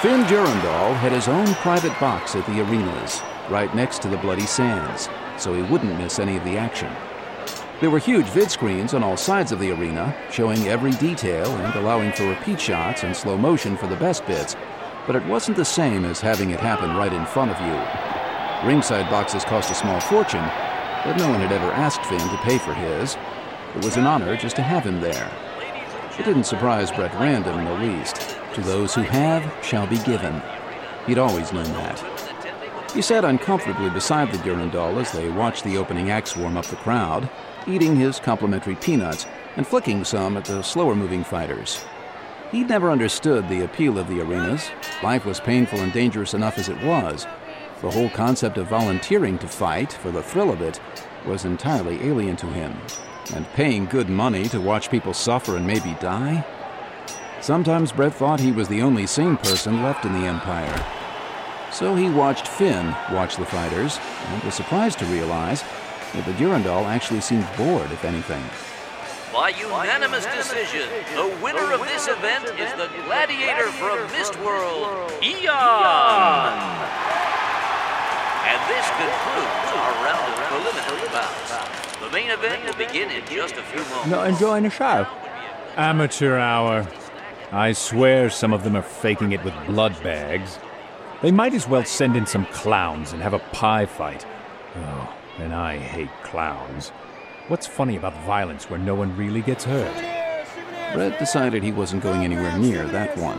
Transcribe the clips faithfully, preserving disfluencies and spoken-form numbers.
Finn Durandal had his own private box at the arenas, right next to the bloody sands, so he wouldn't miss any of the action. There were huge vid screens on all sides of the arena, showing every detail and allowing for repeat shots and slow motion for the best bits, but it wasn't the same as having it happen right in front of you. Ringside boxes cost a small fortune, but no one had ever asked Finn to pay for his. It was an honor just to have him there. It didn't surprise Brett Random in the least. To those who have shall be given. He'd always known that. He sat uncomfortably beside the Durandal as they watched the opening acts warm up the crowd, eating his complimentary peanuts and flicking some at the slower-moving fighters. He'd never understood the appeal of the arenas. Life was painful and dangerous enough as it was. The whole concept of volunteering to fight for the thrill of it was entirely alien to him. And paying good money to watch people suffer and maybe die? Sometimes Brett thought he was the only sane person left in the Empire. So he watched Finn watch the fighters, and was surprised to realize that the Durandal actually seemed bored, if anything. By unanimous decision, the winner of this event is the gladiator from Mistworld, Eon! And this concludes our round of preliminary bouts. The main event will begin in just a few moments. Not enjoying the show? Amateur hour. I swear some of them are faking it with blood bags. They might as well send in some clowns and have a pie fight. Oh, and I hate clowns. What's funny about violence where no one really gets hurt? Brett decided he wasn't going anywhere near that one.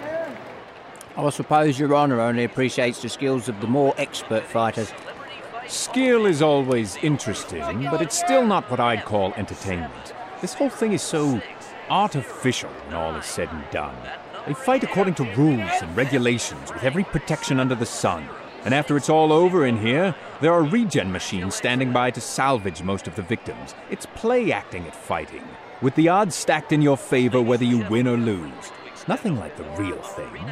I suppose Your Honor only appreciates the skills of the more expert fighters. Skill is always interesting, but it's still not what I'd call entertainment. This whole thing is so artificial when all is said and done. They fight according to rules and regulations with every protection under the sun. And after it's all over in here, there are regen machines standing by to salvage most of the victims. It's play acting at fighting, with the odds stacked in your favor whether you win or lose. Nothing like the real thing.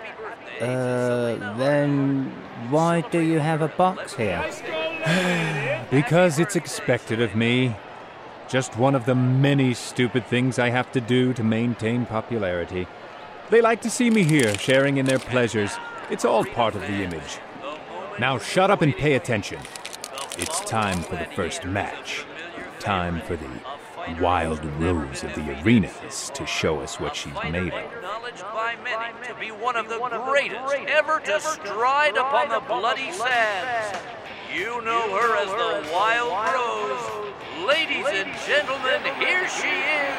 Uh, then why do you have a box here? Because it's expected of me. Just one of the many stupid things I have to do to maintain popularity. They like to see me here, sharing in their pleasures. It's all part of the image. Now shut up and pay attention. It's time for the first match. Time for the Wild Rose of the arenas to show us what she's made of. Acknowledged by many to be one of the greatest ever to stride upon the bloody sands. You know her as the Wild Rose. Ladies and gentlemen, here she is,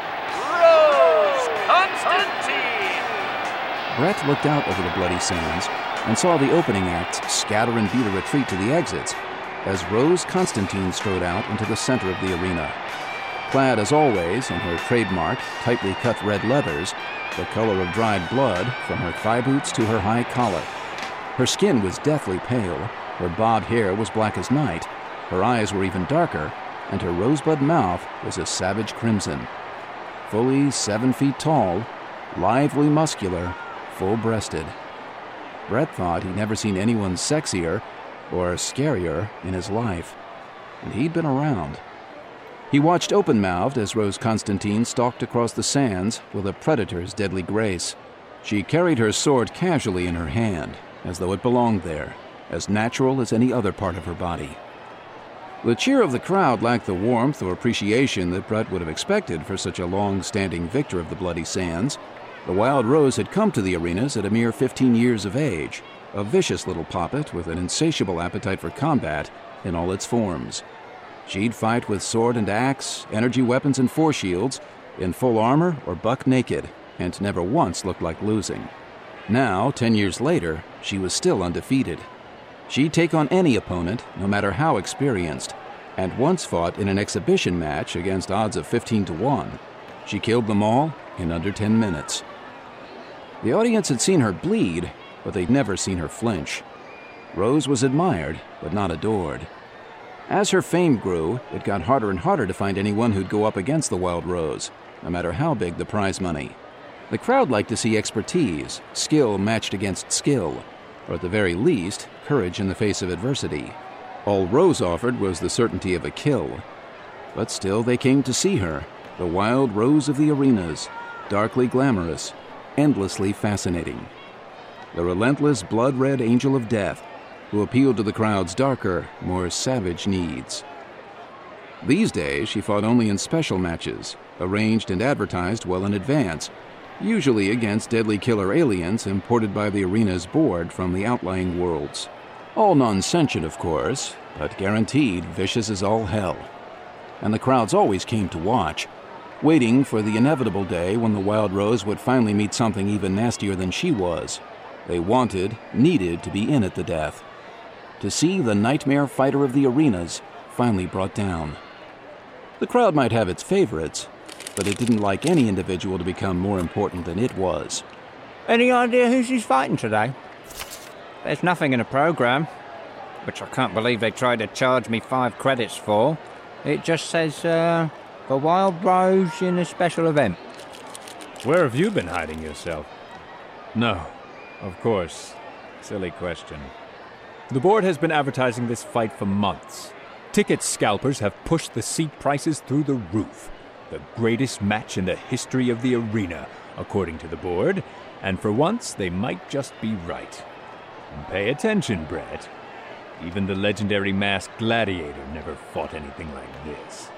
Rose Constantine! Brett looked out over the bloody sands and saw the opening acts scatter and beat a retreat to the exits as Rose Constantine strode out into the center of the arena. Clad as always in her trademark, tightly cut red leathers, the color of dried blood from her thigh boots to her high collar. Her skin was deathly pale, her bobbed hair was black as night, her eyes were even darker, and her rosebud mouth was a savage crimson. Fully seven feet tall, lively muscular, full-breasted. Brett thought he'd never seen anyone sexier or scarier in his life, and he'd been around. He watched open-mouthed as Rose Constantine stalked across the sands with a predator's deadly grace. She carried her sword casually in her hand, as though it belonged there, as natural as any other part of her body. The cheer of the crowd lacked the warmth or appreciation that Brett would have expected for such a long-standing victor of the bloody sands. The Wild Rose had come to the arenas at a mere fifteen years of age, a vicious little poppet with an insatiable appetite for combat in all its forms. She'd fight with sword and axe, energy weapons and force shields, in full armor or buck naked, and never once looked like losing. Now, ten years later, she was still undefeated. She'd take on any opponent, no matter how experienced, and once fought in an exhibition match against odds of fifteen to one. She killed them all in under ten minutes. The audience had seen her bleed, but they'd never seen her flinch. Rose was admired, but not adored. As her fame grew, it got harder and harder to find anyone who'd go up against the Wild Rose, no matter how big the prize money. The crowd liked to see expertise, skill matched against skill, or at the very least, courage in the face of adversity. All Rose offered was the certainty of a kill. But still they came to see her, the Wild Rose of the arenas, darkly glamorous, endlessly fascinating. the relentless blood-red angel of death, who appealed to the crowd's darker, more savage needs. These days, she fought only in special matches, arranged and advertised well in advance, usually against deadly killer aliens imported by the arena's board from the outlying worlds. All non-sentient, of course, but guaranteed vicious as all hell. And the crowds always came to watch, waiting for the inevitable day when the Wild Rose would finally meet something even nastier than she was. They wanted, needed to be in at the death. To see the nightmare fighter of the arenas finally brought down. The crowd might have its favorites, but it didn't like any individual to become more important than it was. Any idea who she's fighting today? There's nothing in the program, which I can't believe they tried to charge me five credits for. It just says, uh, the Wild Rose in a special event. Where have you been hiding yourself? No, of course. Silly question. The board has been advertising this fight for months. Ticket scalpers have pushed the seat prices through the roof. The greatest match in the history of the arena, according to the board, and for once they might just be right. And pay attention, Brett. Even the legendary masked gladiator never fought anything like this.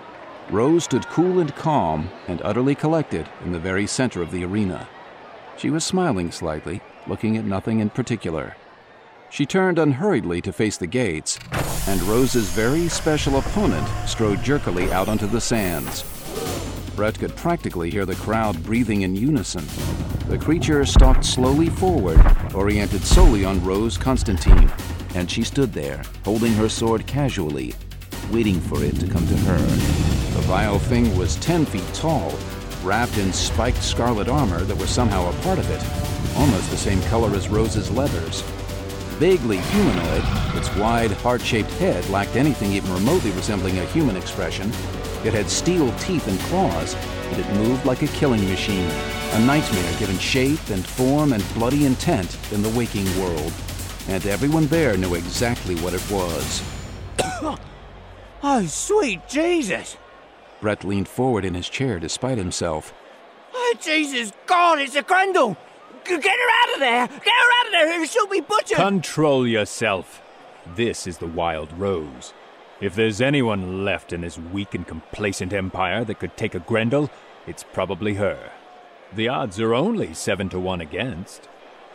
Rose stood cool and calm and utterly collected in the very center of the arena. She was smiling slightly, looking at nothing in particular. She turned unhurriedly to face the gates, and Rose's very special opponent strode jerkily out onto the sands. Brett could practically hear the crowd breathing in unison. The creature stalked slowly forward, oriented solely on Rose Constantine, and she stood there, holding her sword casually, waiting for it to come to her. The vile thing was ten feet tall, wrapped in spiked scarlet armor that was somehow a part of it, almost the same color as Rose's leathers. Vaguely humanoid, its wide, heart-shaped head lacked anything even remotely resembling a human expression. It had steel teeth and claws, and it moved like a killing machine, a nightmare given shape and form and bloody intent in the waking world. And everyone there knew exactly what it was. Oh, sweet Jesus! Brett leaned forward in his chair despite himself. Oh, Jesus God, it's a Grendel! Get her out of there! Get her out of there, or she'll be butchered! Control yourself. This is the Wild Rose. If there's anyone left in this weak and complacent empire that could take a Grendel, it's probably her. The odds are only seven to one against.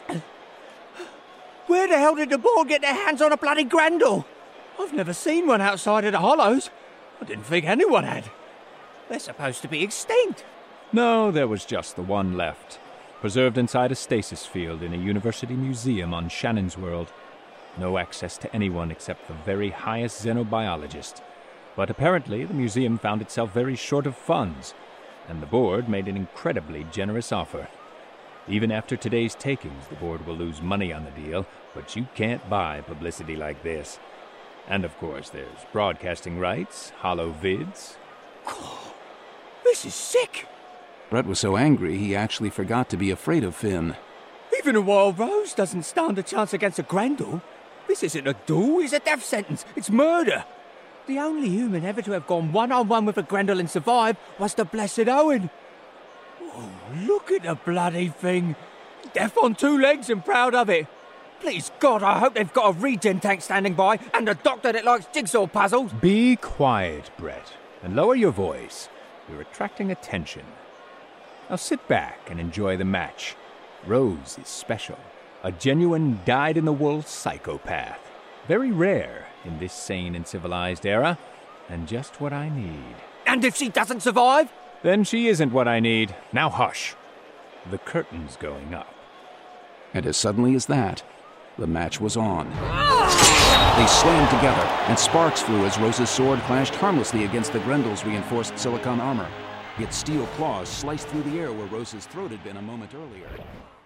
Where the hell did the board get their hands on a bloody Grendel? I've never seen one outside of the Hollows. I didn't think anyone had. They're supposed to be extinct. No, there was just the one left, preserved inside a stasis field in a university museum on Shannon's World. No access to anyone except the very highest xenobiologist. But apparently the museum found itself very short of funds, and the board made an incredibly generous offer. Even after today's takings, the board will lose money on the deal, but you can't buy publicity like this. And of course, there's broadcasting rights, hollow vids. Oh, this is sick! Brett was so angry he actually forgot to be afraid of Finn. Even a Wild Rose doesn't stand a chance against a Grendel. This isn't a duel, it's a death sentence. It's murder. The only human ever to have gone one-on-one with a Grendel and survive was the Blessed Owen. Oh, look at the bloody thing. Death on two legs and proud of it. Please God, I hope they've got a regen tank standing by and a doctor that likes jigsaw puzzles. Be quiet, Brett, and lower your voice. You're attracting attention. Now sit back and enjoy the match. Rose is special. A genuine dyed-in-the-wool psychopath. Very rare in this sane and civilized era, and just what I need. And if she doesn't survive? Then she isn't what I need. Now hush. The curtain's going up. And as suddenly as that, the match was on. They slammed together, and sparks flew as Rose's sword clashed harmlessly against the Grendel's reinforced silicon armor. Its steel claws sliced through the air where Rose's throat had been a moment earlier.